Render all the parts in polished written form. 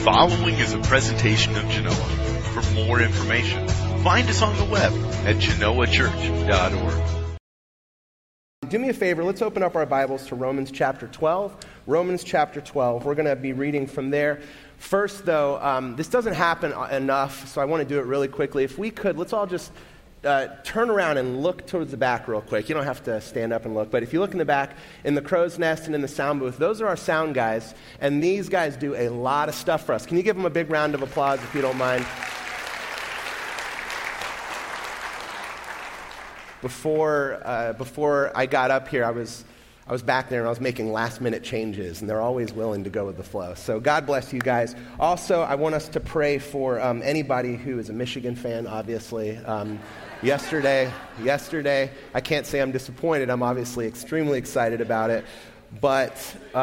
following is a presentation of Genoa. For more information, find us on the web at genoachurch.org. Do me a favor, let's open up our Bibles to Romans chapter 12. Romans chapter 12, we're going to be reading from there. First, though, this doesn't happen enough, so I want to do it really quickly. If we could, let's all just turn around and look towards the back real quick. You don't have to stand up and look, but if you look in the back, in the crow's nest and in the sound booth, those are our sound guys, and these guys do a lot of stuff for us. Can you give them a big round of applause if you don't mind? Before I got up here, I was back there and I was making last-minute changes, and they're always willing to go with the flow. So God bless you guys. Also, I want us to pray for anybody who is a Michigan fan, obviously. Yesterday, I can't say I'm disappointed. I'm obviously extremely excited about it. But,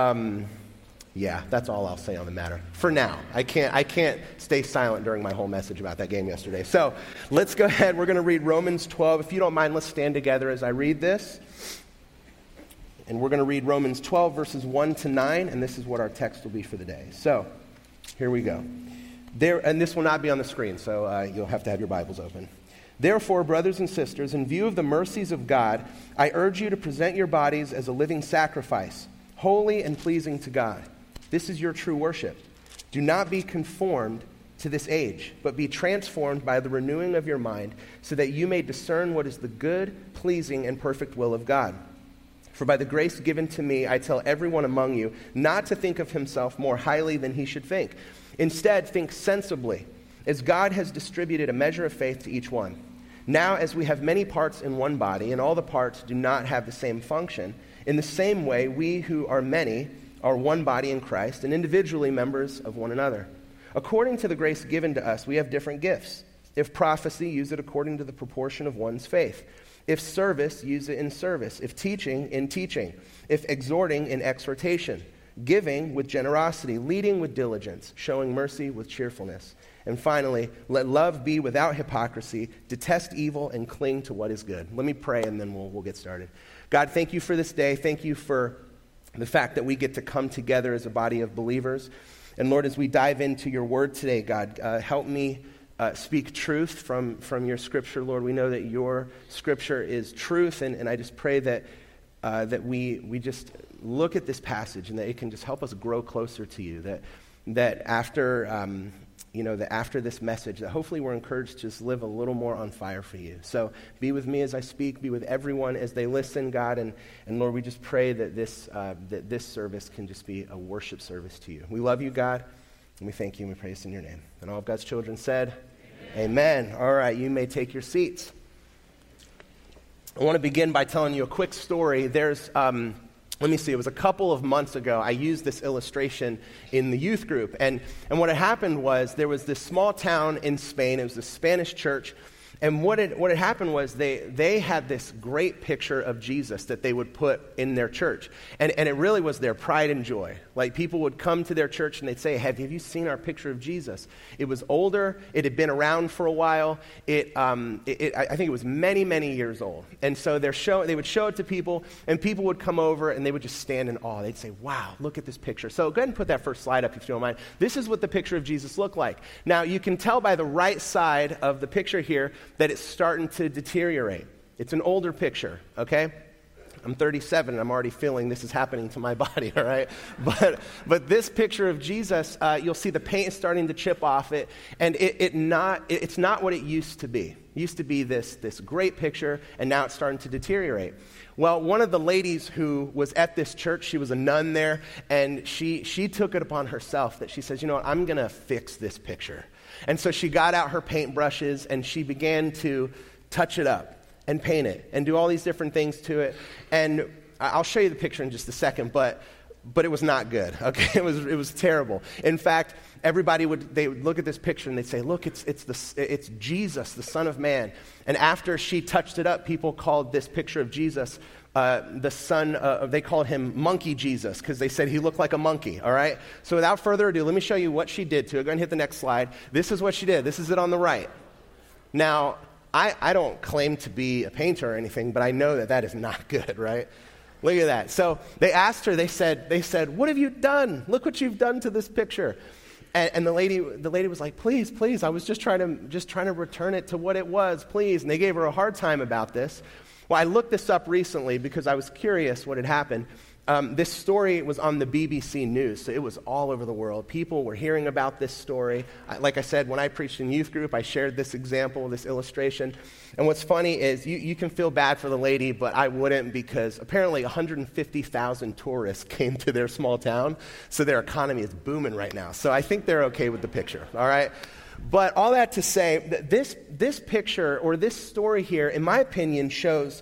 yeah, that's all I'll say on the matter. For now. I can't stay silent during my whole message about that game yesterday. So let's go ahead. We're going to read Romans 12. If you don't mind, let's stand together as I read this. And we're going to read Romans 12, verses 1 to 9, and this is what our text will be for the day. So, here we go. And this will not be on the screen, so you'll have to have your Bibles open. Therefore, brothers and sisters, in view of the mercies of God, I urge you to present your bodies as a living sacrifice, holy and pleasing to God. This is your true worship. Do not be conformed to this age, but be transformed by the renewing of your mind, so that you may discern what is the good, pleasing, and perfect will of God. For by the grace given to me, I tell everyone among you not to think of himself more highly than he should think. Instead, think sensibly, as God has distributed a measure of faith to each one. Now, as we have many parts in one body, and all the parts do not have the same function, in the same way, we who are many are one body in Christ, and individually members of one another. According to the grace given to us, we have different gifts. If prophecy, use it according to the proportion of one's faith. If service, use it in service. If teaching, in teaching. If exhorting, in exhortation. Giving with generosity. Leading with diligence. Showing mercy with cheerfulness. And finally, let love be without hypocrisy. Detest evil and cling to what is good. Let me pray and then we'll get started. God, thank you for this day. Thank you for the fact that we get to come together as a body of believers. And Lord, as we dive into your word today, God, help me speak truth from your scripture, Lord. We know that your scripture is truth, and I just pray that we just look at this passage and that it can just help us grow closer to you, that after after this message, that hopefully we're encouraged to just live a little more on fire for you. So be with me as I speak, be with everyone as they listen, God, and Lord, we just pray that this service can just be a worship service to you. We love you, God, and we thank you and we praise in your name. And all of God's children said, Amen. All right, you may take your seats. I want to begin by telling you a quick story. Let me see, it was a couple of months ago, I used this illustration in the youth group. And what had happened was there was this small town in Spain. It was a Spanish church. And what had happened was they had this great picture of Jesus that they would put in their church. And it really was their pride and joy. Like, people would come to their church and they'd say, have you seen our picture of Jesus? It was older. It had been around for a while. I think it was many, many years old. And so they would show it to people, and people would come over and they would just stand in awe. They'd say, wow, look at this picture. So go ahead and put that first slide up if you don't mind. This is what the picture of Jesus looked like. Now, you can tell by the right side of the picture here that it's starting to deteriorate. It's an older picture, okay? I'm 37 and I'm already feeling this is happening to my body, all right? But this picture of Jesus, you'll see the paint is starting to chip off it, and it's not what it used to be. It used to be this great picture, and now it's starting to deteriorate. Well, one of the ladies who was at this church, she was a nun there, and she took it upon herself that she says, you know what, I'm going to fix this picture. And so she got out her paint brushes and she began to touch it up and paint it and do all these different things to it. And I'll show you the picture in just a second, but it was not good. Okay, it was terrible. In fact, everybody would look at this picture and they'd say, "Look, it's Jesus, the Son of Man." And after she touched it up, people called this picture of Jesus the son. They called him Monkey Jesus because they said he looked like a monkey. All right. So without further ado, let me show you what she did to it. Go ahead and hit the next slide. This is what she did. This is it on the right. Now, I don't claim to be a painter or anything, but I know that is not good, right? Look at that. So they asked her, they said, "What have you done? Look what you've done to this picture." And the lady was like, please, please, I was just trying to return it to what it was, please. And they gave her a hard time about this. Well, I looked this up recently because I was curious what had happened. This story was on the BBC News, so it was all over the world. People were hearing about this story. Like I said, when I preached in youth group, I shared this example, this illustration. And what's funny is you can feel bad for the lady, but I wouldn't, because apparently 150,000 tourists came to their small town, so their economy is booming right now. So I think they're okay with the picture, all right? But all that to say, that this picture or this story here, in my opinion, shows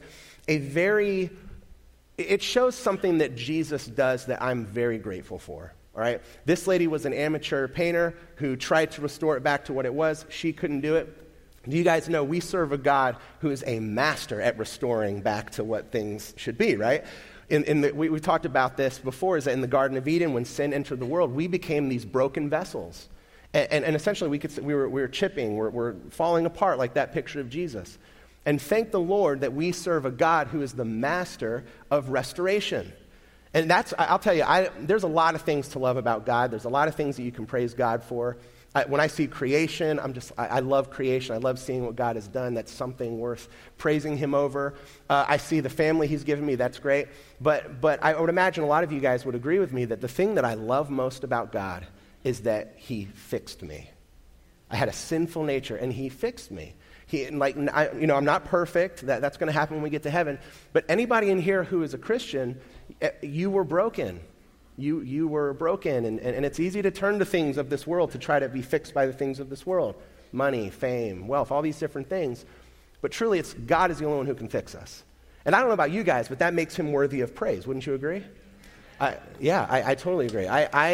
it shows something that Jesus does that I'm very grateful for, all right? This lady was an amateur painter who tried to restore it back to what it was. She couldn't do it. Do you guys know we serve a God who is a master at restoring back to what things should be, right? We talked about this before, is that in the Garden of Eden, when sin entered the world, we became these broken vessels. And essentially, we were chipping, we're falling apart like that picture of Jesus. And thank the Lord that we serve a God who is the master of restoration. And I'll tell you, there's a lot of things to love about God. There's a lot of things that you can praise God for. When I see creation, I love creation. I love seeing what God has done. That's something worth praising him over. I see the family he's given me. That's great. But I would imagine a lot of you guys would agree with me that the thing that I love most about God is that he fixed me. I had a sinful nature, and he fixed me. I'm not perfect. That's going to happen when we get to heaven. But anybody in here who is a Christian, you were broken. You were broken, and it's easy to turn to things of this world to try to be fixed by the things of this world. Money, fame, wealth, all these different things. But truly, God is the only one who can fix us. And I don't know about you guys, but that makes him worthy of praise. Wouldn't you agree? I totally agree.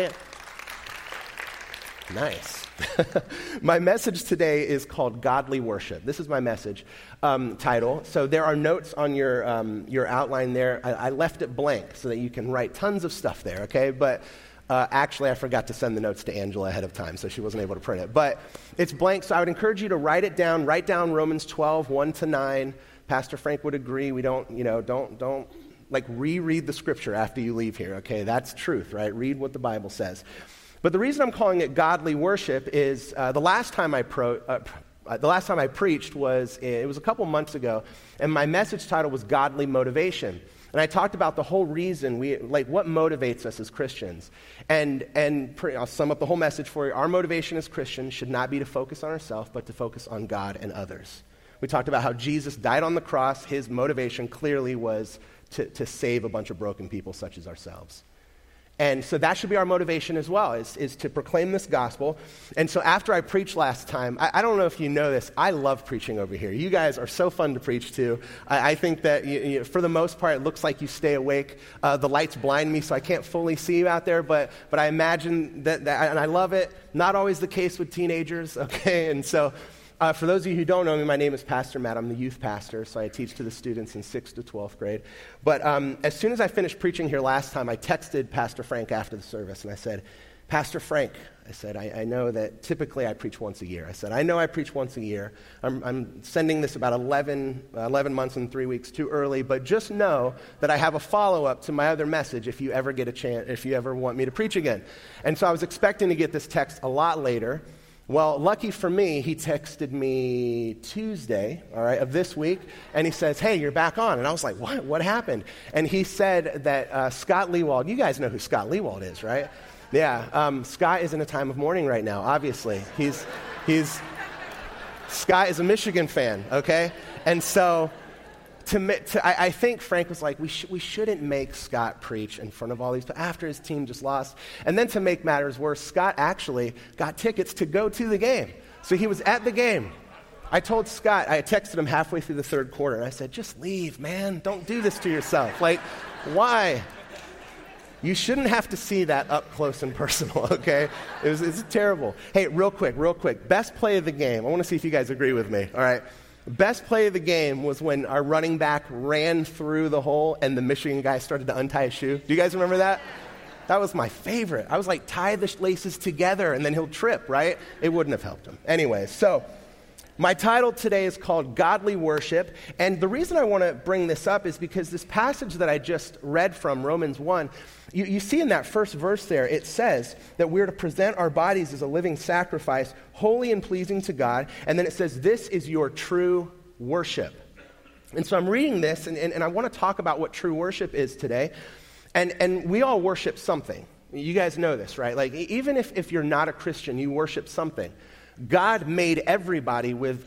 Nice. My message today is called Godly Worship. This is my message title. So there are notes on your outline there. I left it blank so that you can write tons of stuff there, okay? But actually, I forgot to send the notes to Angela ahead of time, so she wasn't able to print it. But it's blank, so I would encourage you to write it down. Write down Romans 12, 1-9. Pastor Frank would agree. We don't reread the scripture after you leave here, okay? That's truth, right? Read what the Bible says. But the reason I'm calling it Godly Worship is the last time I preached was a couple months ago, and my message title was Godly Motivation. And I talked about the whole reason what motivates us as Christians. And I'll sum up the whole message for you. Our motivation as Christians should not be to focus on ourselves, but to focus on God and others. We talked about how Jesus died on the cross. His motivation clearly was to save a bunch of broken people such as ourselves. And so that should be our motivation as well, is to proclaim this gospel. And so after I preached last time, I don't know if you know this, I love preaching over here. You guys are so fun to preach to. I think that for the most part, it looks like you stay awake. The lights blind me, so I can't fully see you out there, but I imagine that, and I love it. Not always the case with teenagers, okay? And so for those of you who don't know me, my name is Pastor Matt. I'm the youth pastor, so I teach to the students in 6th to 12th grade. But as soon as I finished preaching here last time, I texted Pastor Frank after the service, and I said, Pastor Frank, I said, I know that typically I preach once a year. I said, I know I preach once a year. I'm sending this about 11 months and 3 weeks too early, but just know that I have a follow-up to my other message if you ever get a chance, if you ever want me to preach again. And so I was expecting to get this text a lot later. Well, lucky for me, he texted me Tuesday, all right, of this week, and he says, hey, you're back on. And I was like, what? What happened? And he said that Scott Lewald, you guys know who Scott Lewald is, right? Yeah, Scott is in a time of mourning right now, obviously. Scott is a Michigan fan, okay? And so I think Frank was like, we shouldn't make Scott preach in front of all these, after his team just lost. And then to make matters worse, Scott actually got tickets to go to the game. So he was at the game. I told Scott, I texted him halfway through the third quarter, and I said, just leave, man. Don't do this to yourself. Like, why? You shouldn't have to see that up close and personal, okay? It's terrible. Hey, real quick. Best play of the game. I want to see if you guys agree with me, all right? Best play of the game was when our running back ran through the hole and the Michigan guy started to untie his shoe. Do you guys remember that? That was my favorite. I was like, tie the laces together and then he'll trip, right? It wouldn't have helped him. Anyway, so My title today is called Godly Worship, and the reason I want to bring this up is because this passage that I just read from, Romans 1, you see in that first verse there, it says that we're to present our bodies as a living sacrifice, holy and pleasing to God, and then it says, this is your true worship. And so I'm reading this, and I want to talk about what true worship is today, and we all worship something. You guys know this, right? Like, even if you're not a Christian, you worship something. God made everybody with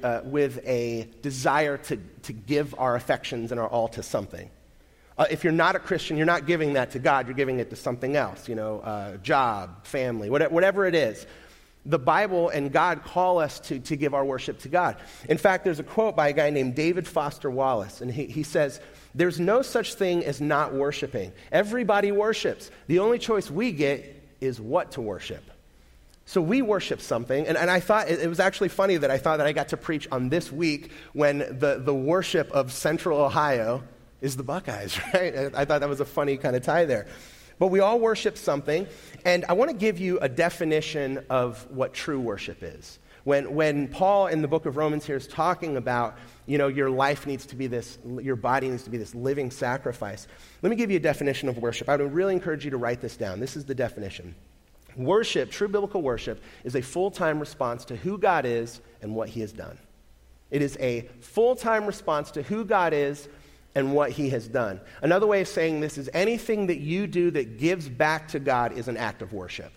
a desire to give our affections and our all to something. If you're not a Christian, you're not giving that to God. You're giving it to something else, job, family, whatever it is. The Bible and God call us to give our worship to God. In fact, there's a quote by a guy named David Foster Wallace, and he says, "There's no such thing as not worshiping. Everybody worships. The only choice we get is what to worship." So we worship something, and I thought it was actually funny that I thought that I got to preach on this week when the worship of Central Ohio is the Buckeyes, right? I thought that was a funny kind of tie there. But we all worship something, and I want to give you a definition of what true worship is. When Paul in the book of Romans here is talking about, your life needs to be this, your body needs to be this living sacrifice. Let me give you a definition of worship. I would really encourage you to write this down. This is the definition. Worship, true biblical worship, is a full-time response to who God is and what he has done. It is a full-time response to who God is and what he has done. Another way of saying this is anything that you do that gives back to God is an act of worship.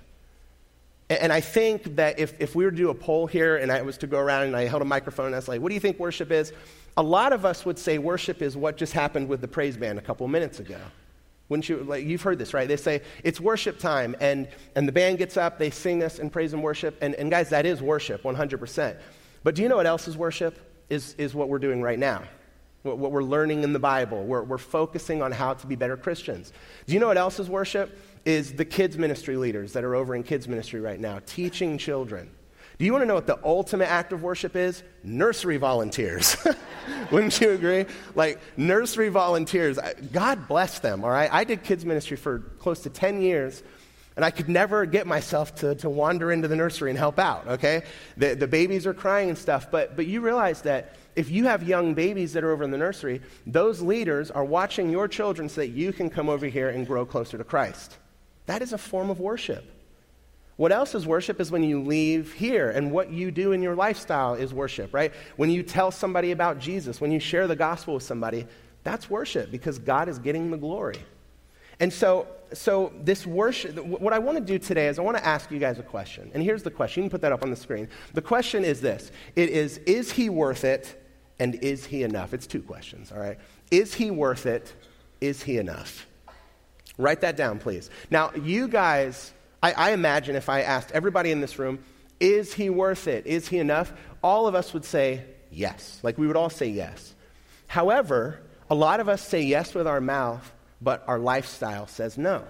And I think that if we were to do a poll here and I was to go around and I held a microphone and I was like, what do you think worship is? A lot of us would say worship is what just happened with the praise band a couple of minutes ago. Wouldn't you? Like, you've heard this, right? They say it's worship time, and the band gets up, they sing us and praise and worship, and guys, that is worship, 100%. But do you know what else is worship? Is what we're doing right now. What we're learning in the Bible. We're focusing on how to be better Christians. Do you know what else is worship? Is the kids ministry leaders that are over in kids ministry right now, teaching children. Do you want to know what the ultimate act of worship is? Nursery volunteers. Wouldn't you agree? Like, nursery volunteers, God bless them, all right? I did kids ministry for close to 10 years, and I could never get myself to wander into the nursery and help out, okay? The babies are crying and stuff, but you realize that if you have young babies that are over in the nursery, those leaders are watching your children so that you can come over here and grow closer to Christ. That is a form of worship. What else is worship is when you leave here, and what you do in your lifestyle is worship, right? When you tell somebody about Jesus, when you share the gospel with somebody, that's worship because God is getting the glory. And so this worship, what I want to do today is I want to ask you guys a question. And here's the question. You can put that up on the screen. The question is this. It is he worth it, and is he enough? It's two questions, all right? Is he worth it? Is he enough? Write that down, please. Now, you guys, I imagine if I asked everybody in this room, is he worth it? Is he enough? All of us would say yes. Like, we would all say yes. However, a lot of us say yes with our mouth, but our lifestyle says no.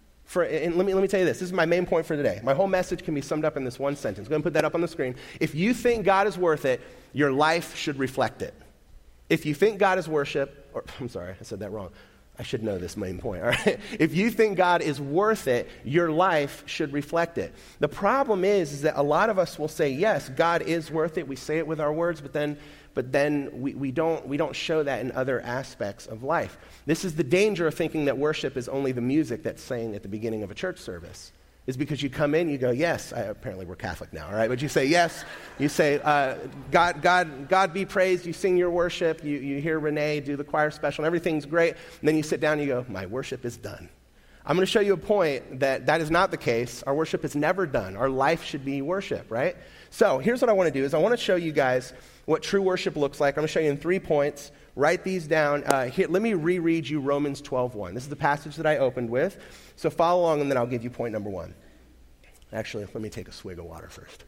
And let me tell you this. This is my main point for today. My whole message can be summed up in this one sentence. Go ahead and put that up on the screen. If you think God is worth it, your life should reflect it. If you think God is worship, I'm sorry, I said that wrong. I should know this main point, all right? If you think God is worth it, your life should reflect it. The problem is that a lot of us will say, yes, God is worth it. We say it with our words, but then we don't show that in other aspects of life. This is the danger of thinking that worship is only the music that's sang at the beginning of a church service. Is because you come in, you go, yes, apparently we're Catholic now, all right? But you say yes, you say, God be praised, you sing your worship, you hear Renee do the choir special, and everything's great, and then you sit down and you go, my worship is done. I'm going to show you a point that is not the case. Our worship is never done. Our life should be worship, right? So here's what I want to do is I want to show you guys what true worship looks like. I'm going to show you in 3 points. Write these down. Here, let me reread you Romans 12:1. This is the passage that I opened with. So follow along, and then I'll give you point number 1. Actually, let me take a swig of water first.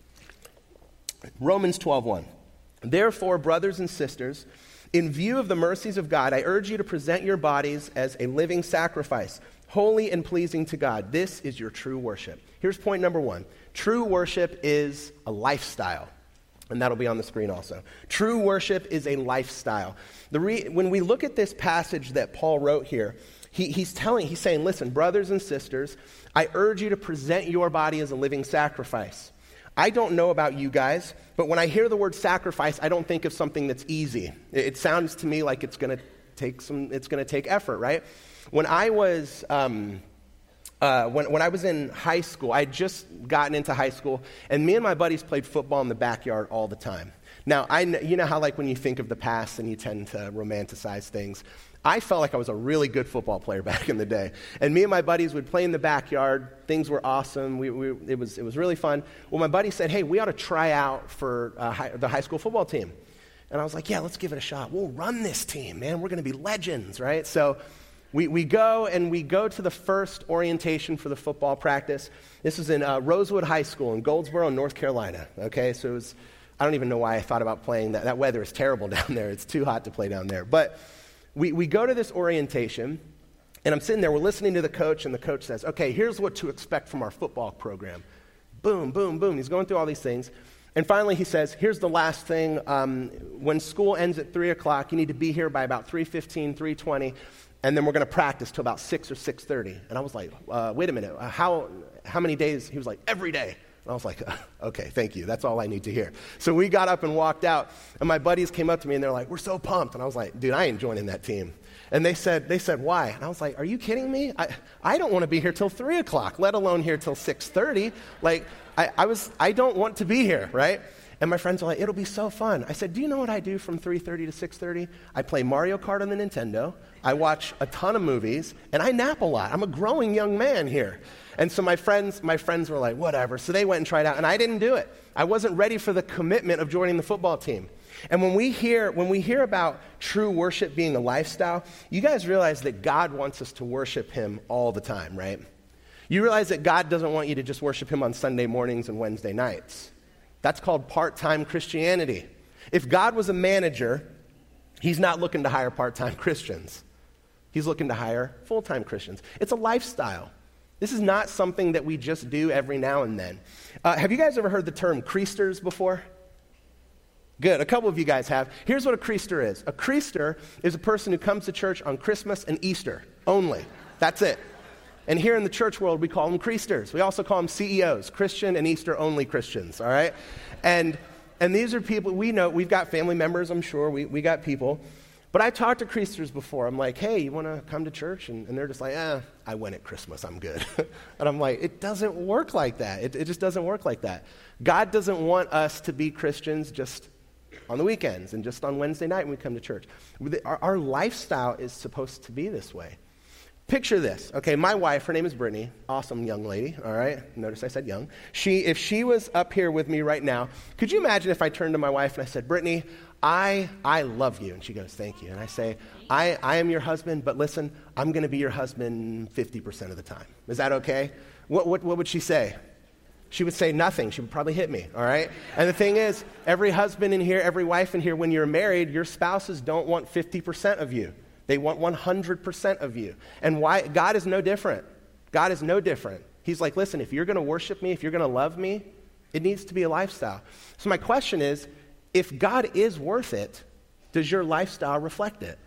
Romans 12:1. Therefore, brothers and sisters, in view of the mercies of God, I urge you to present your bodies as a living sacrifice, holy and pleasing to God. This is your true worship. Here's point number 1. True worship is a lifestyle. And that'll be on the screen also. True worship is a lifestyle. When we look at this passage that Paul wrote here, he's saying, listen, brothers and sisters, I urge you to present your body as a living sacrifice. I don't know about you guys, but when I hear the word sacrifice, I don't think of something that's easy. It sounds to me like it's going to take effort, right? When I was when I was in high school, I had just gotten into high school, and me and my buddies played football in the backyard all the time. Now, you know how like when you think of the past and you tend to romanticize things. I felt like I was a really good football player back in the day. And me and my buddies would play in the backyard. Things were awesome. It was really fun. Well, my buddy said, hey, we ought to try out for the high school football team. And I was like, yeah, let's give it a shot. We'll run this team, man. We're going to be legends, right? So we go to the first orientation for the football practice. This was in Rosewood High School in Goldsboro, North Carolina. Okay, so it was, I don't even know why I thought about playing that. That weather is terrible down there. It's too hot to play down there. But we go to this orientation, and I'm sitting there, we're listening to the coach, and the coach says, okay, here's what to expect from our football program. Boom, boom, boom. He's going through all these things. And finally he says, here's the last thing. When school ends at 3 o'clock, you need to be here by about 3:15, 3:20, and then we're going to practice till about 6 or 6:30. And I was like, wait a minute, how many days? He was like, every day. And I was like, okay, thank you. That's all I need to hear. So we got up and walked out, and my buddies came up to me, and they're like, we're so pumped. And I was like, dude, I ain't joining that team. And they said, why? And I was like, are you kidding me? I don't want to be here till 3 o'clock, let alone here till 6:30. Like, I don't want to be here, right? And my friends were like, it'll be so fun. I said, do you know what I do from 3:30 to 6:30? I play Mario Kart on the Nintendo, I watch a ton of movies, and I nap a lot. I'm a growing young man here. And so my friends were like, whatever. So they went and tried out, and I didn't do it. I wasn't ready for the commitment of joining the football team. And when we hear about true worship being a lifestyle, you guys realize that God wants us to worship him all the time, right? You realize that God doesn't want you to just worship him on Sunday mornings and Wednesday nights. That's called part-time Christianity. If God was a manager, he's not looking to hire part-time Christians. He's looking to hire full-time Christians. It's a lifestyle. This is not something that we just do every now and then. Have you guys ever heard the term creasters before? Good. A couple of you guys have. Here's what a creaster is. A creaster is a person who comes to church on Christmas and Easter only. That's it. And here in the church world, we call them creasters. We also call them CEOs, Christian and Easter only Christians, all right? And these are people, we know, we've got family members, I'm sure, we got people. But I've talked to creasters before. I'm like, hey, you want to come to church? And they're just like, I went at Christmas, I'm good. And I'm like, it doesn't work like that. It just doesn't work like that. God doesn't want us to be Christians just on the weekends and just on Wednesday night when we come to church. Our lifestyle is supposed to be this way. Picture this. Okay, my wife, her name is Brittany, awesome young lady, all right? Notice I said young. If she was up here with me right now, could you imagine if I turned to my wife and I said, Brittany, I love you. And she goes, thank you. And I say, I am your husband, but listen, I'm going to be your husband 50% of the time. Is that okay? What would she say? She would say nothing. She would probably hit me, all right? And the thing is, every husband in here, every wife in here, when you're married, your spouses don't want 50% of you. They want 100% of you. And why? God is no different. God is no different. He's like, listen, if you're going to worship me, if you're going to love me, it needs to be a lifestyle. So my question is, if God is worth it, does your lifestyle reflect it?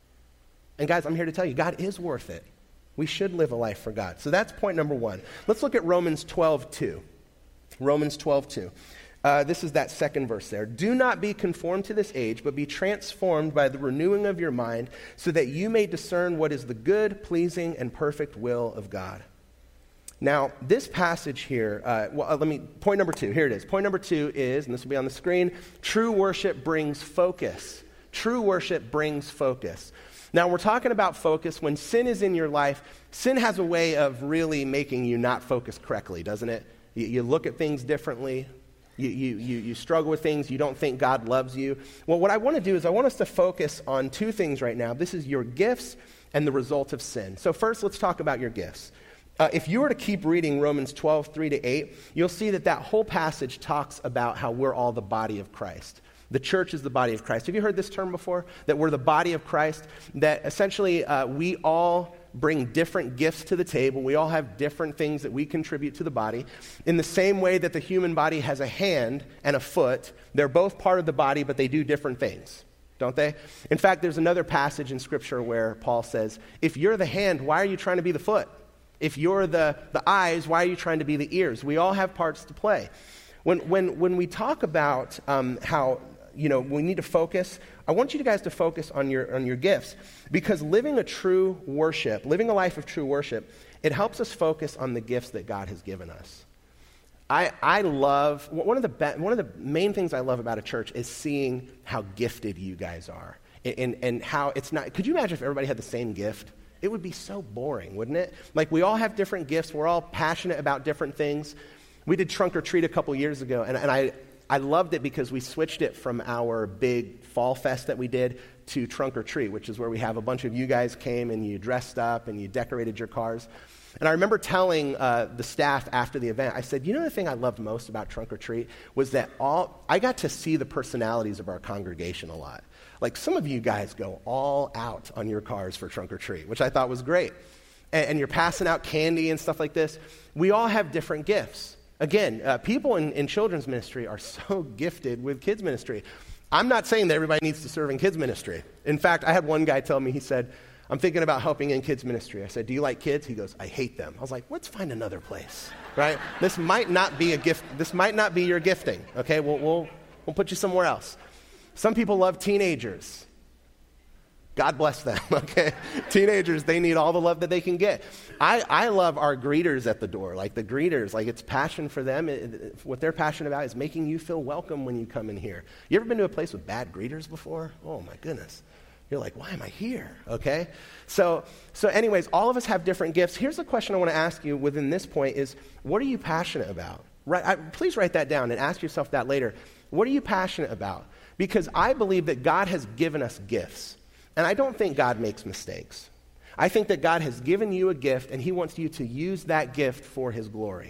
And guys, I'm here to tell you, God is worth it. We should live a life for God. So that's point number one. Let's look at Romans 12:2. Romans 12:2. This is that second verse there. Do not be conformed to this age, but be transformed by the renewing of your mind, so that you may discern what is the good, pleasing, and perfect will of God. Now, this passage here, point number two, here it is. Point number two is, and this will be on the screen, true worship brings focus. True worship brings focus. Now, we're talking about focus. When sin is in your life, sin has a way of really making you not focus correctly, doesn't it? You look at things differently. You struggle with things. You don't think God loves you. Well, what I want to do is I want us to focus on two things right now. This is your gifts and the result of sin. So first, let's talk about your gifts. If you were to keep reading Romans 12:3-8, you'll see that whole passage talks about how we're all the body of Christ. The church is the body of Christ. Have you heard this term before? That we're the body of Christ? That essentially we all bring different gifts to the table. We all have different things that we contribute to the body. In the same way that the human body has a hand and a foot, they're both part of the body, but they do different things, don't they? In fact, there's another passage in Scripture where Paul says, if you're the hand, why are you trying to be the foot? If you're the eyes, why are you trying to be the ears? We all have parts to play. When we talk about how, we need to focus, I want you guys to focus on your gifts, because living a life of true worship, it helps us focus on the gifts that God has given us. I love, one of the main things I love about a church is seeing how gifted you guys are, and how it's not, could you imagine if everybody had the same gift? It would be so boring, wouldn't it? Like, we all have different gifts, we're all passionate about different things. We did Trunk or Treat a couple years ago, and I loved it because we switched it from our big fall fest that we did to Trunk or Treat, which is where we have a bunch of you guys came and you dressed up and you decorated your cars. And I remember telling the staff after the event, I said, the thing I loved most about Trunk or Treat was that I got to see the personalities of our congregation a lot. Like, some of you guys go all out on your cars for Trunk or Treat, which I thought was great. And you're passing out candy and stuff like this. We all have different gifts. Again, people in children's ministry are so gifted with kids ministry. I'm not saying that everybody needs to serve in kids ministry. In fact, I had one guy tell me, he said, I'm thinking about helping in kids ministry. I said, do you like kids? He goes, I hate them. I was like, let's find another place, right? This might not be a gift. This might not be your gifting, okay? We'll put you somewhere else. Some people love teenagers. God bless them, okay? Teenagers, they need all the love that they can get. I love our greeters at the door. Like, the greeters, like, it's passion for them. What they're passionate about is making you feel welcome when you come in here. You ever been to a place with bad greeters before? Oh, my goodness. You're like, why am I here? Okay? So anyways, all of us have different gifts. Here's the question I want to ask you within this point is, what are you passionate about? Please write that down and ask yourself that later. What are you passionate about? Because I believe that God has given us gifts. And I don't think God makes mistakes. I think that God has given you a gift, and he wants you to use that gift for his glory.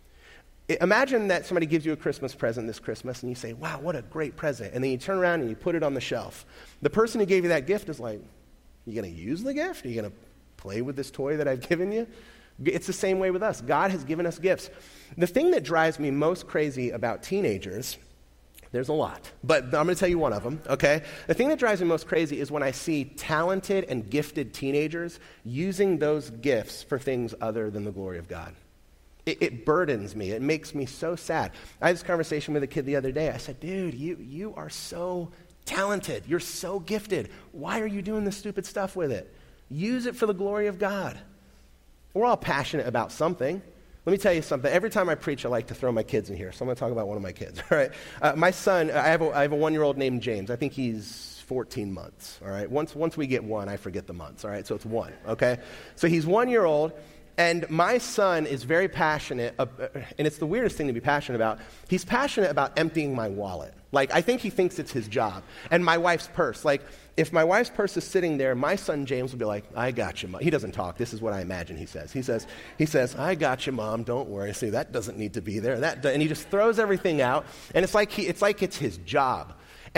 Imagine that somebody gives you a Christmas present this Christmas, and you say, wow, what a great present. And then you turn around and you put it on the shelf. The person who gave you that gift is like, you going to use the gift? Are you going to play with this toy that I've given you? It's the same way with us. God has given us gifts. The thing that drives me most crazy about teenagers, there's a lot, but I'm going to tell you one of them, okay? The thing that drives me most crazy is when I see talented and gifted teenagers using those gifts for things other than the glory of God. It burdens me. It makes me so sad. I had this conversation with a kid the other day. I said, dude, you are so talented. You're so gifted. Why are you doing this stupid stuff with it? Use it for the glory of God. We're all passionate about something. Let me tell you something. Every time I preach, I like to throw my kids in here. So I'm going to talk about one of my kids, all right? My son, I have a 1-year-old named James. I think he's 14 months, all right? Once we get one, I forget the months, all right? So it's 1, okay? So he's 1 year old, and my son is very passionate, and it's the weirdest thing to be passionate about. He's passionate about emptying my wallet. Like, I think he thinks it's his job. And my wife's purse. Like, if my wife's purse is sitting there, my son James will be like, I got you, Mom. He doesn't talk. This is what I imagine he says. He says, I got you, Mom. Don't worry. See, that doesn't need to be there. And he just throws everything out. And it's like it's his job.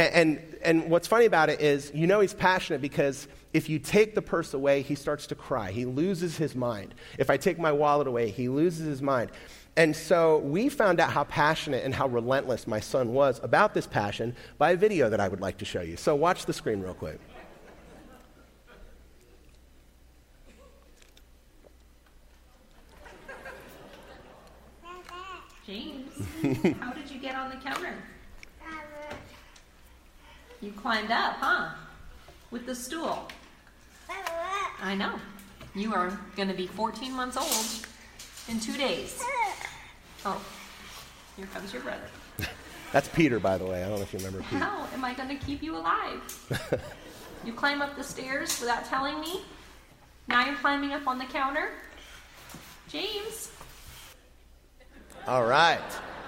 And what's funny about it is, he's passionate because if you take the purse away, he starts to cry. He loses his mind. If I take my wallet away, he loses his mind. And so we found out how passionate and how relentless my son was about this passion by a video that I would like to show you. So watch the screen real quick. James, how did you get on the counter? You climbed up, huh? With the stool. I know. You are going to be 14 months old in 2 days. Oh, here comes your brother. That's Peter, by the way. I don't know if you remember Peter. How am I going to keep you alive? You climb up the stairs without telling me? Now you're climbing up on the counter? James. All right.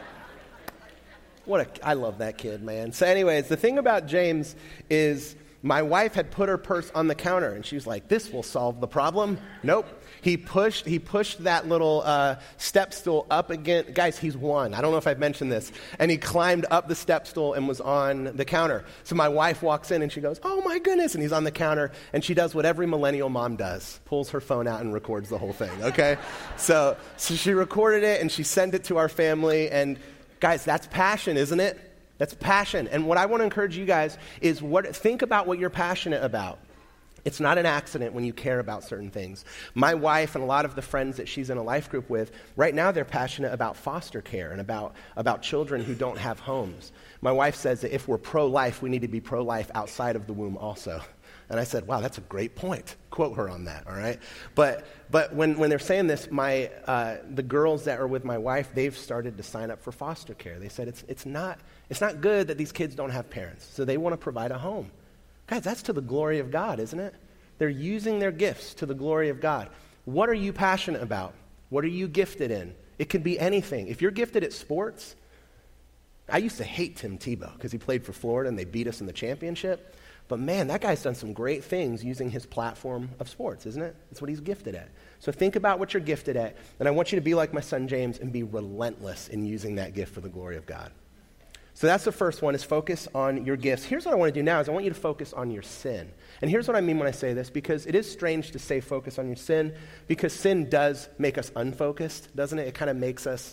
I love that kid, man. So anyways, the thing about James is my wife had put her purse on the counter, and she was like, this will solve the problem. Nope. He pushed that little step stool up again. Guys, he's 1. I don't know if I've mentioned this. And he climbed up the step stool and was on the counter. So my wife walks in, and she goes, oh, my goodness. And he's on the counter, and she does what every millennial mom does, pulls her phone out and records the whole thing, okay? So she recorded it, and she sent it to our family, and guys, that's passion, isn't it? That's passion. And what I want to encourage you guys is think about what you're passionate about. It's not an accident when you care about certain things. My wife and a lot of the friends that she's in a life group with, right now they're passionate about foster care and about children who don't have homes. My wife says that if we're pro-life, we need to be pro-life outside of the womb also. And I said, wow, that's a great point. Quote her on that, all right? But when they're saying this, the girls that are with my wife, they've started to sign up for foster care. They said it's not good that these kids don't have parents, so they want to provide a home. Guys, that's to the glory of God, isn't it? They're using their gifts to the glory of God. What are you passionate about? What are you gifted in? It could be anything. If you're gifted at sports, I used to hate Tim Tebow because he played for Florida and they beat us in the championship. But man, that guy's done some great things using his platform of sports, isn't it? That's what he's gifted at. So think about what you're gifted at, and I want you to be like my son James and be relentless in using that gift for the glory of God. So that's the first one, is focus on your gifts. Here's what I want to do now is I want you to focus on your sin. And here's what I mean when I say this, because it is strange to say focus on your sin, because sin does make us unfocused, doesn't it? It kind of makes us,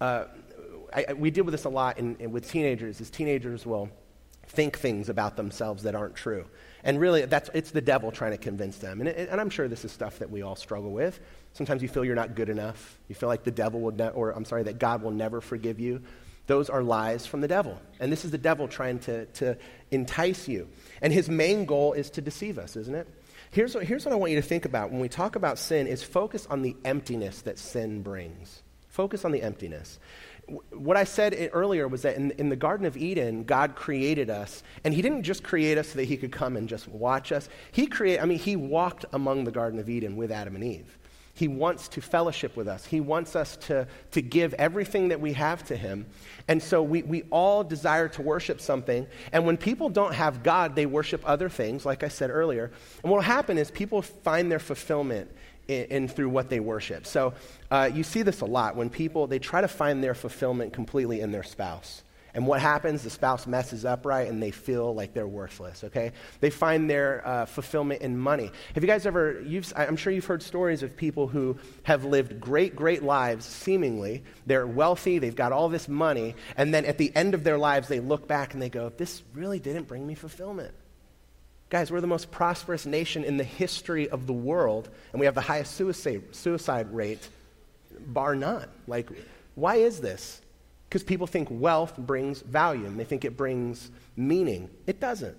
we deal with this a lot with teenagers, as teenagers will think things about themselves that aren't true. And really, it's the devil trying to convince them. And I'm sure this is stuff that we all struggle with. Sometimes you feel you're not good enough. You feel like that God will never forgive you. Those are lies from the devil. And this is the devil trying to entice you. And his main goal is to deceive us, isn't it? Here's what I want you to think about when we talk about sin, is focus on the emptiness that sin brings. Focus on the emptiness. What I said earlier was that in the Garden of Eden, God created us, and he didn't just create us so that he could come and just watch us. He walked among the Garden of Eden with Adam and Eve. He wants to fellowship with us. He wants us to give everything that we have to him. And so we all desire to worship something. And when people don't have God, they worship other things, like I said earlier. And what will happen is people find their fulfillment in through what they worship. So you see this a lot when people, they try to find their fulfillment completely in their spouse. And what happens? The spouse messes up, right? And they feel like they're worthless, okay? They find their fulfillment in money. Have you guys I'm sure you've heard stories of people who have lived great, great lives, seemingly. They're wealthy, they've got all this money, and then at the end of their lives, they look back and they go, this really didn't bring me fulfillment. Guys, we're the most prosperous nation in the history of the world, and we have the highest suicide rate, bar none. Like, why is this? Because people think wealth brings value, and they think it brings meaning. It doesn't.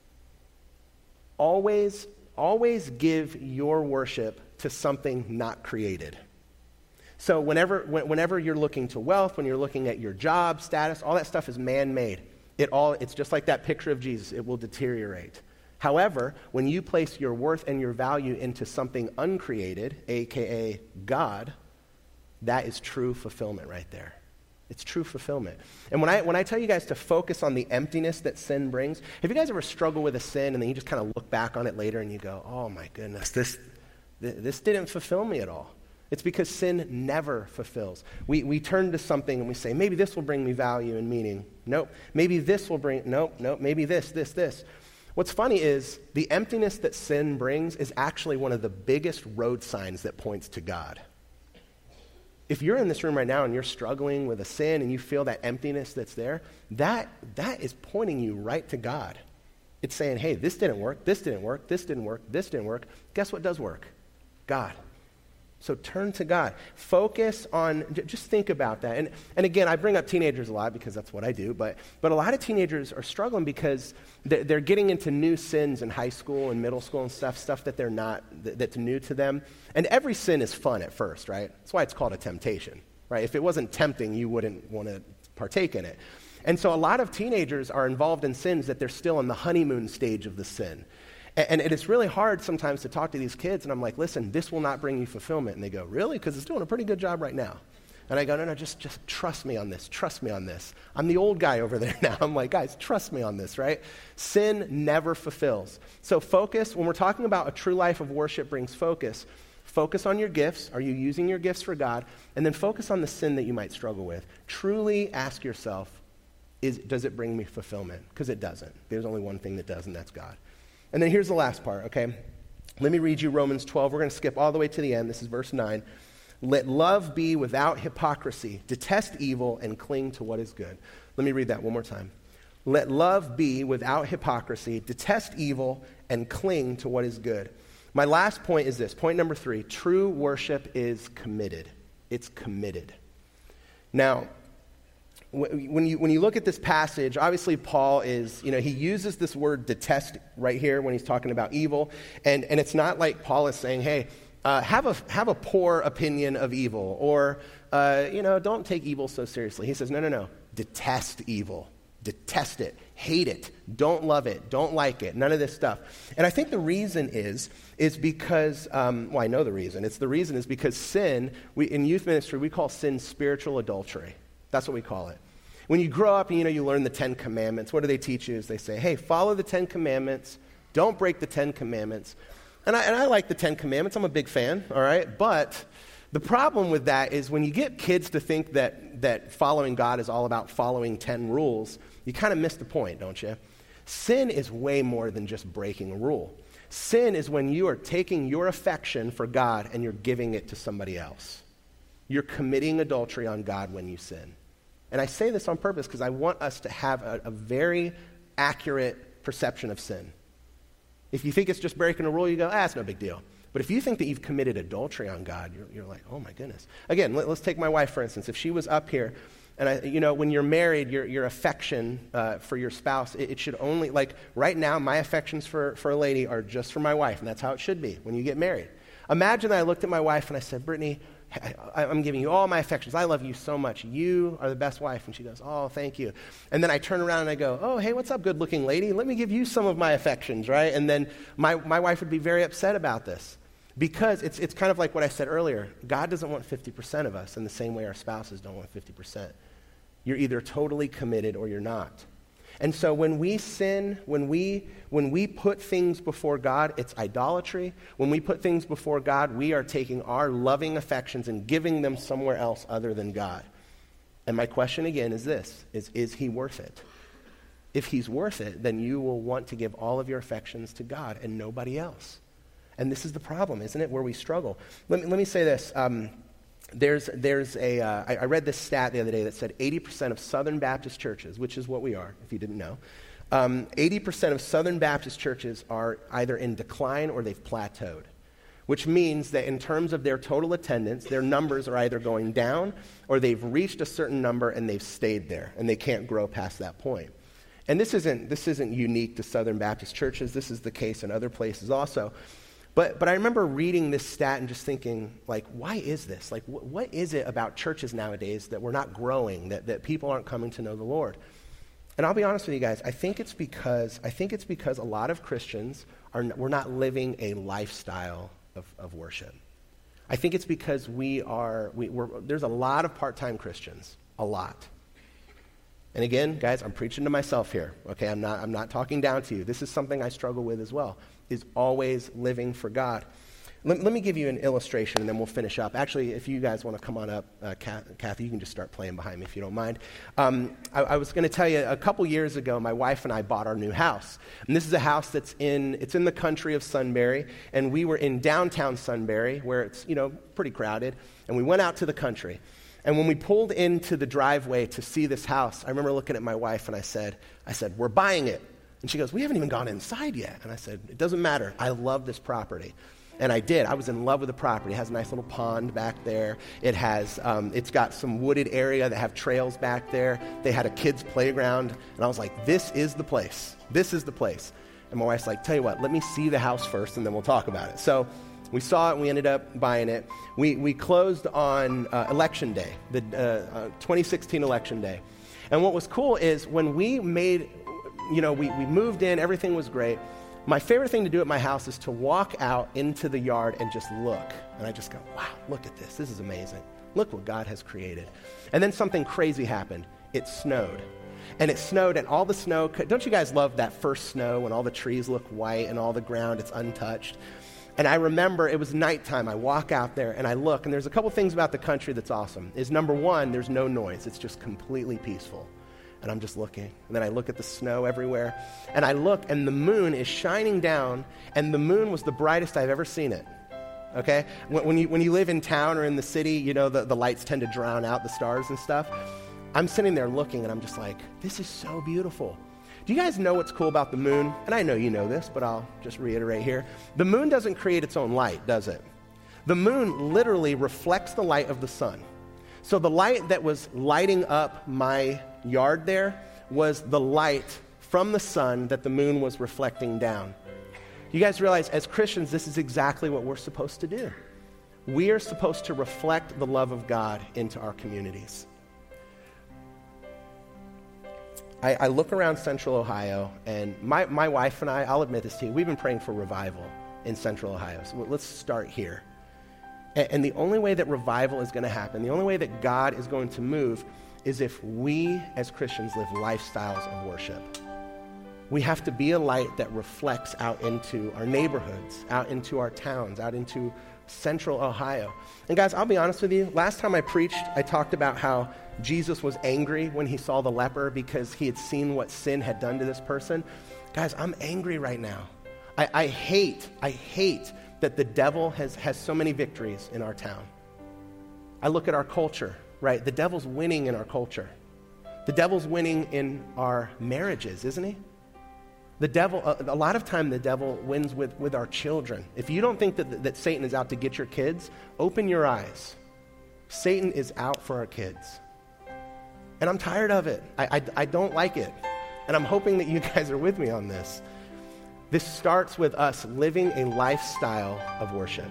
Always give your worship to something not created. So whenever you're looking to wealth, when you're looking at your job, status, all that stuff is man-made. It's just like that picture of Jesus. It will deteriorate. However, when you place your worth and your value into something uncreated, a.k.a. God, that is true fulfillment right there. It's true fulfillment. And when I tell you guys to focus on the emptiness that sin brings, have you guys ever struggled with a sin and then you just kind of look back on it later and you go, oh my goodness, this didn't fulfill me at all? It's because sin never fulfills. We turn to something and we say, maybe this will bring me value and meaning. Nope. Maybe this will bring, nope. Maybe this. What's funny is the emptiness that sin brings is actually one of the biggest road signs that points to God. If you're in this room right now and you're struggling with a sin and you feel that emptiness that's there, that is pointing you right to God. It's saying, hey, this didn't work, this didn't work, this didn't work, this didn't work. Guess what does work? God. So turn to God. Focus on, just think about that. And again, I bring up teenagers a lot because that's what I do, but a lot of teenagers are struggling because they're getting into new sins in high school and middle school and stuff that that's new to them. And every sin is fun at first, right? That's why it's called a temptation, right? If it wasn't tempting, you wouldn't want to partake in it. And so a lot of teenagers are involved in sins that they're still in the honeymoon stage of the sin. And it's really hard sometimes to talk to these kids, and I'm like, listen, this will not bring you fulfillment. And they go, really? Because it's doing a pretty good job right now. And I go, no, just trust me on this. Trust me on this. I'm the old guy over there now. I'm like, guys, trust me on this, right? Sin never fulfills. So focus, when we're talking about a true life of worship brings focus on your gifts. Are you using your gifts for God? And then focus on the sin that you might struggle with. Truly ask yourself, does it bring me fulfillment? Because it doesn't. There's only one thing that does, and that's God. And then here's the last part, okay? Let me read you Romans 12. We're going to skip all the way to the end. This is verse 9. Let love be without hypocrisy. Detest evil and cling to what is good. Let me read that one more time. Let love be without hypocrisy. Detest evil and cling to what is good. My last point is this. Point number 3. True worship is committed. It's committed. Now, when you look at this passage, obviously Paul is, he uses this word detest right here when he's talking about evil. And it's not like Paul is saying, hey, have a poor opinion of evil, or, don't take evil so seriously. He says, no. Detest evil. Detest it. Hate it. Don't love it. Don't like it. None of this stuff. And I think the reason is because, I know the reason. The reason is because sin, in youth ministry, we call sin spiritual adultery. That's what we call it. When you grow up and, you learn the 10 Commandments, what do they teach you? Is they say, hey, follow the 10 Commandments. Don't break the 10 Commandments. And I like the 10 Commandments. I'm a big fan, all right? But the problem with that is when you get kids to think that following God is all about following 10 rules, you kind of miss the point, don't you? Sin is way more than just breaking a rule. Sin is when you are taking your affection for God and you're giving it to somebody else. You're committing adultery on God when you sin. And I say this on purpose because I want us to have a very accurate perception of sin. If you think it's just breaking a rule, you go, it's no big deal. But if you think that you've committed adultery on God, you're like, oh my goodness. Again, let's take my wife, for instance. If she was up here, and when you're married, your affection for your spouse, it should only, like right now, my affections for a lady are just for my wife, and that's how it should be when you get married. Imagine that I looked at my wife and I said, Brittany, I'm giving you all my affections. I love you so much. You are the best wife. And she goes, oh, thank you. And then I turn around and I go, oh, hey, what's up, good-looking lady? Let me give you some of my affections, right? And then my wife would be very upset about this because it's kind of like what I said earlier. God doesn't want 50% of us in the same way our spouses don't want 50%. You're either totally committed or you're not. And so when we sin, when we put things before God, it's idolatry. When we put things before God, we are taking our loving affections and giving them somewhere else other than God. And my question again is this, is he worth it? If he's worth it, then you will want to give all of your affections to God and nobody else. And this is the problem, isn't it, where we struggle. Let me say this. I read this stat the other day that said 80% of Southern Baptist churches, which is what we are, if you didn't know, 80% of Southern Baptist churches are either in decline or they've plateaued, which means that in terms of their total attendance, their numbers are either going down or they've reached a certain number and they've stayed there and they can't grow past that point. And this isn't unique to Southern Baptist churches. This is the case in other places also. But I remember reading this stat and just thinking, like, why is this? Like, what is it about churches nowadays that we're not growing, that people aren't coming to know the Lord? And I'll be honest with you guys, I think it's because a lot of Christians we're not living a lifestyle of worship. I think it's because there's a lot of part-time Christians, a lot. And again, guys, I'm preaching to myself here. Okay, I'm not talking down to you. This is something I struggle with as well, is always living for God. Let me give you an illustration, and then we'll finish up. Actually, if you guys want to come on up, Kathy, you can just start playing behind me if you don't mind. I was going to tell you, a couple years ago, my wife and I bought our new house. And this is a house it's in the country of Sunbury, and we were in downtown Sunbury, where it's, pretty crowded, and we went out to the country. And when we pulled into the driveway to see this house, I remember looking at my wife and I said, we're buying it. And she goes, we haven't even gone inside yet. And I said, it doesn't matter. I love this property. And I did. I was in love with the property. It has a nice little pond back there. It has, it's got some wooded area that have trails back there. They had a kid's playground. And I was like, this is the place. This is the place. And my wife's like, tell you what, let me see the house first and then we'll talk about it. So we saw it and we ended up buying it. We closed on Election Day, the 2016 Election Day. And what was cool is when we made, we moved in, everything was great. My favorite thing to do at my house is to walk out into the yard and just look. And I just go, wow, look at this. This is amazing. Look what God has created. And then something crazy happened. It snowed. And it snowed, and all the snow, don't you guys love that first snow when all the trees look white and all the ground, it's untouched? And I remember it was nighttime. I walk out there and I look, and there's a couple things about the country that's awesome. Is number one, there's no noise. It's just completely peaceful. And I'm just looking. And then I look at the snow everywhere. And I look, and the moon is shining down, and the moon was the brightest I've ever seen it. Okay? When you live in town or in the city, the lights tend to drown out the stars and stuff. I'm sitting there looking, and I'm just like, this is so beautiful. Do you guys know what's cool about the moon? And I know you know this, but I'll just reiterate here. The moon doesn't create its own light, does it? The moon literally reflects the light of the sun. So the light that was lighting up my yard there was the light from the sun that the moon was reflecting down. You guys realize, as Christians, this is exactly what we're supposed to do. We are supposed to reflect the love of God into our communities. I look around Central Ohio, and my wife and I'll admit this to you, we've been praying for revival in Central Ohio. So let's start here. And the only way that revival is going to happen, the only way that God is going to move, is if we as Christians live lifestyles of worship. We have to be a light that reflects out into our neighborhoods, out into our towns, out into Central Ohio. And guys, I'll be honest with you, last time I preached, I talked about how Jesus was angry when he saw the leper because he had seen what sin had done to this person. Guys, I'm angry right now. I hate that the devil has so many victories in our town. I look at our culture, right? The devil's winning in our culture. The devil's winning in our marriages, isn't he? The devil, a lot of time the devil wins with our children. If you don't think that Satan is out to get your kids, open your eyes. Satan is out for our kids. And I'm tired of it. I don't like it. And I'm hoping that you guys are with me on this. This starts with us living a lifestyle of worship.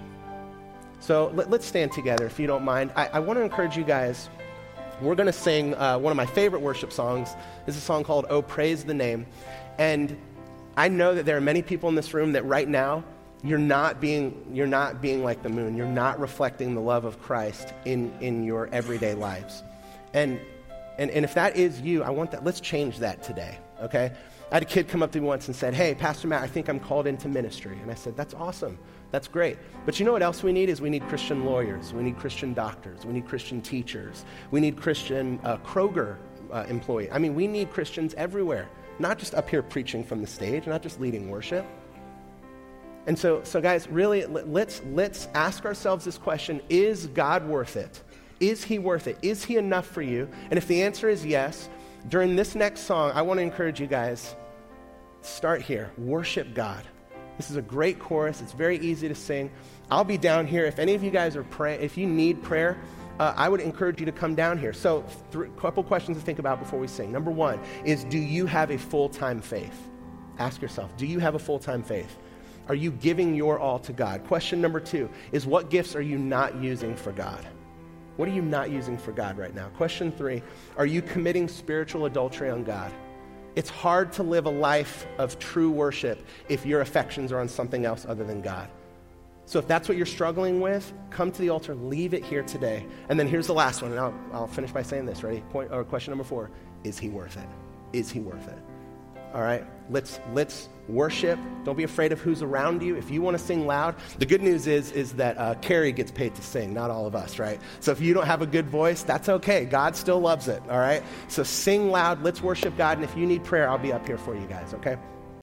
So let's stand together, if you don't mind. I want to encourage you guys. We're going to sing one of my favorite worship songs. It's a song called "Oh, Praise the Name." And I know that there are many people in this room that right now, you're not being like the moon. You're not reflecting the love of Christ in your everyday lives. And if that is you, I want that. Let's change that today, okay? I had a kid come up to me once and said, "Hey, Pastor Matt, I think I'm called into ministry." And I said, "That's awesome. That's great. But you know what else we need is we need Christian lawyers. We need Christian doctors. We need Christian teachers. We need Christian Kroger employees. I mean, we need Christians everywhere, not just up here preaching from the stage, not just leading worship." And so guys, really, let's ask ourselves this question: is God worth it? Is he worth it? Is he enough for you? And if the answer is yes, during this next song, I want to encourage you guys, start here. Worship God. This is a great chorus. It's very easy to sing. I'll be down here. If any of you guys are praying, if you need prayer, I would encourage you to come down here. So a couple questions to think about before we sing. Number one is, do you have a full-time faith? Ask yourself, do you have a full-time faith? Are you giving your all to God? Question number two is, what gifts are you not using for God? What are you not using for God right now? Question three, are you committing spiritual adultery on God? It's hard to live a life of true worship if your affections are on something else other than God. So if that's what you're struggling with, come to the altar, leave it here today. And then here's the last one, and I'll finish by saying this. Ready? Question number four, is he worth it? Is he worth it? All right, let's worship. Don't be afraid of who's around you. If you want to sing loud, the good news is that Carrie gets paid to sing, not all of us, right? So if you don't have a good voice, that's okay. God still loves it, all right? So sing loud. Let's worship God. And if you need prayer, I'll be up here for you guys, okay?